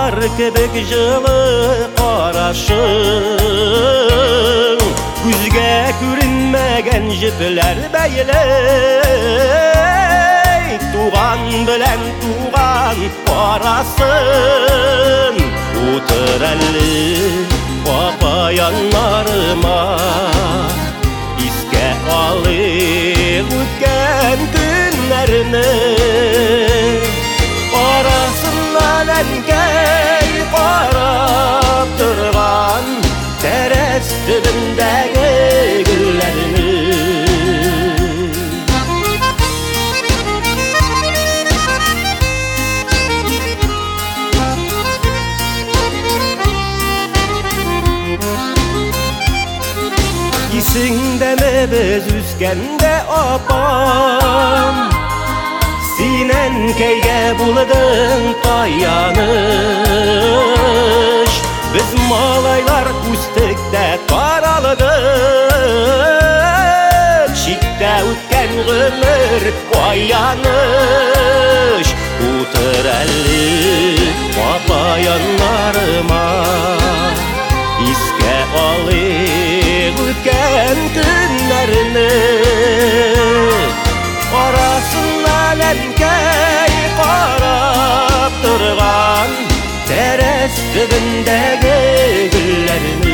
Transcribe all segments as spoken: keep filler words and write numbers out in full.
Kar kebek жылы карашың, күзгә күренмәгән җепләр бәйләй, туган белән туган карасын. Утыр әле апа яннарыма, искә алыйк үткән көннәрне. Карасыннан әнкәй карап торган тәрәз төбендәге гөлләрне. Исеңдәме без үскәндә апам, син әнкәйгә булдың таяныш. Без малайлар үстек тә таралдык, читтә үткән гомер аяныш. Утыр әле апа яннарыма, искә алыйк үткән көннәрне. Карасыннан әнкәй карап торган тәрәз төбендәге гөлләрне.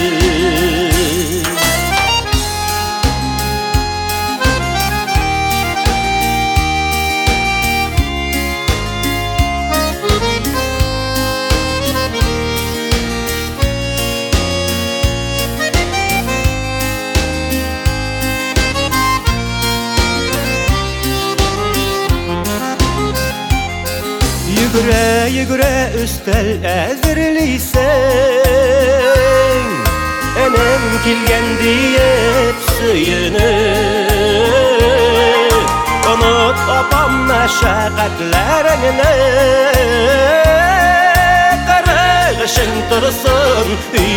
Йөгерә-йөгерә өстәл әзерлисең, энем килгән диеп сөенеп. Онот апам мәшәкатьләреңне, карагышың торсын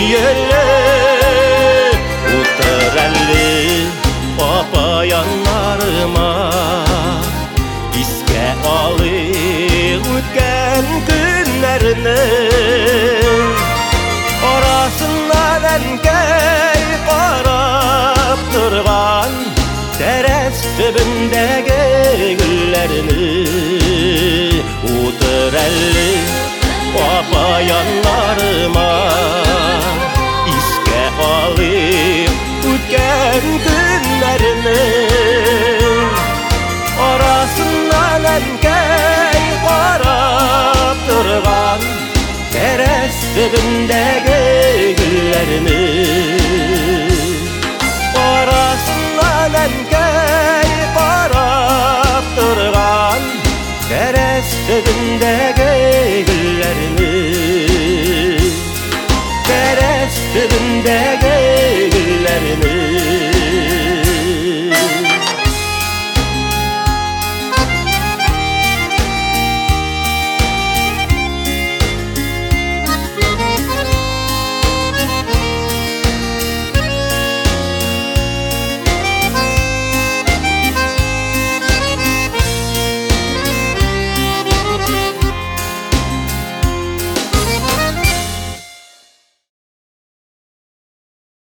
өелеп. Утыр әле апа яннарыма, искә алыйк үткән көннәрне. Карасыннан әнкәй карап торган тәрәз төбендәге гөлләрне. Утыр әле апа яннарыма, искә алыйк үткән көннәрне. Арасыннан әнкәй карап торган тәрәз төбендәге гөлләрне. Арасыннан әнкәй карап торган тәрәз төбендәге гөлләрне.